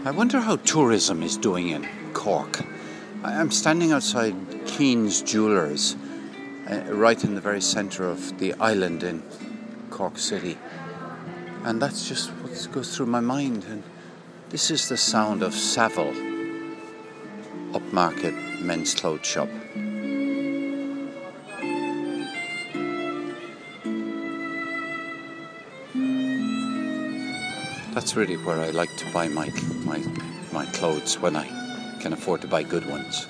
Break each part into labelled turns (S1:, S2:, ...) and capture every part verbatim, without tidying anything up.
S1: I wonder how tourism is doing in Cork. I'm standing outside Keen's Jewellers, uh, right in the very centre of the island in Cork City. And that's just what goes through my mind. And this is the sound of Savile upmarket men's clothes shop. That's really where I like to buy my my my clothes when I can afford to buy good ones.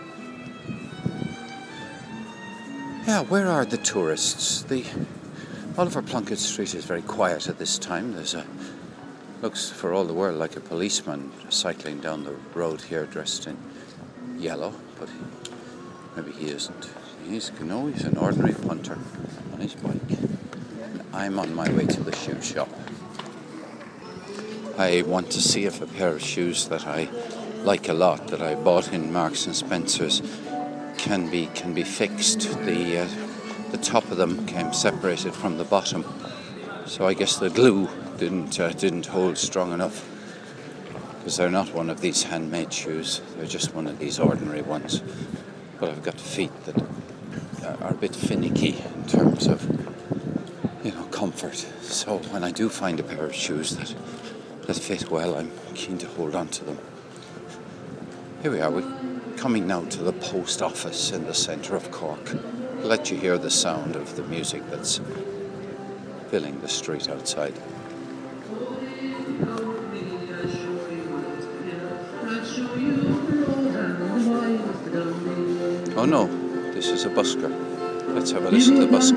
S1: Yeah, where are the tourists? The Oliver Plunkett Street is very quiet at this time. There's a looks for all the world like a policeman cycling down the road here dressed in yellow, but he, maybe he isn't. He's no, he's an ordinary punter on his bike. And I'm on my way to the shoe shop. I want to see if a pair of shoes that I like a lot, that I bought in Marks and Spencer's, can be can be fixed. The uh, the top of them came separated from the bottom, so I guess the glue didn't uh, didn't hold strong enough, because they're not one of these handmade shoes. They're just one of these ordinary ones. But I've got feet that are a bit finicky in terms of, you know, comfort. So when I do find a pair of shoes that that fit well, I'm keen to hold on to them. Here we are, we're coming now to the post office in the centre of Cork. I'll let you hear the sound of the music that's filling the street outside. Oh no, this is a busker. Let's have a listen to the busker.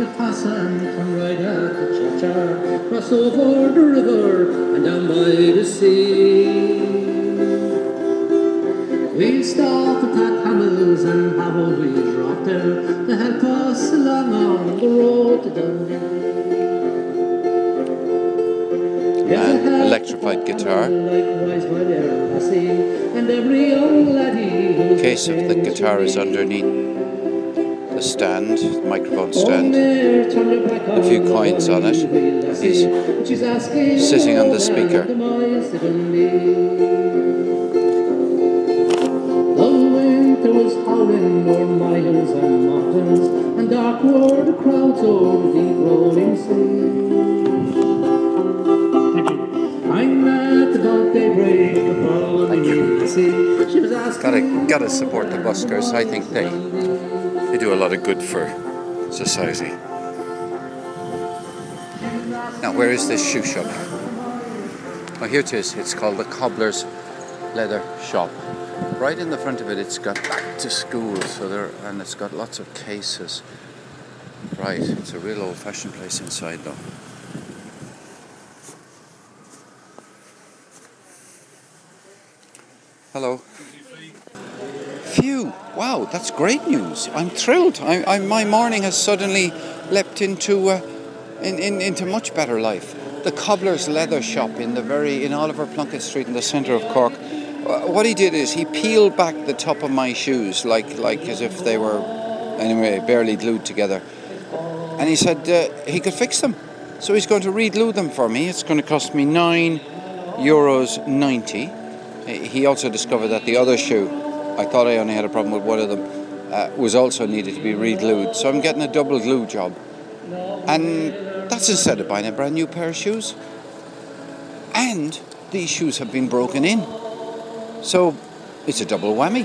S1: Cross over the river and down by the sea. We'll stop at that Hamills and have a wee drop there to help us along on the road to Dundee. An electrified guitar. Case of the guitar is underneath the stand, the microphone stand. A few coins on it. He's sitting on the speaker. There was howling o'er miles and mountains, and dark were the crowds o'er the deep rolling sea. I met about daybreak upon the sea. She was asking. Gotta, gotta support the buskers. I think they they do a lot of good for society. Now, where is this shoe shop? Oh, here it is. It's called the Cobbler's Leather Shop. Right in the front of it, it's got back to school, so there, and it's got lots of cases. Right, it's a real old-fashioned place inside, though. Hello. Phew! Wow, that's great news. I'm thrilled. I, I, my morning has suddenly leapt into uh, in, in, into much better life. The Cobbler's Leather Shop in the very in Oliver Plunkett Street in the centre of Cork. What he did is he peeled back the top of my shoes like like as if they were, anyway, barely glued together. And he said uh, he could fix them. So he's going to re-glue them for me. It's going to cost me nine euros ninety. He also discovered that the other shoe, I thought I only had a problem with one of them, uh, was also needed to be re-glued. So I'm getting a double glue job. And that's instead of buying a brand new pair of shoes. And these shoes have been broken in. So it's a double whammy.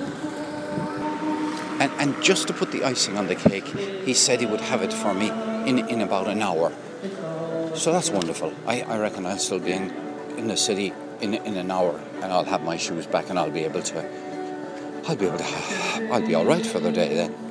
S1: And and just to put the icing on the cake, he said he would have it for me in, in about an hour. So that's wonderful. I, I reckon I'll still be in, in the city in in an hour, and I'll have my shoes back, and I'll be able to I'll be able to I'll be all right for the day then.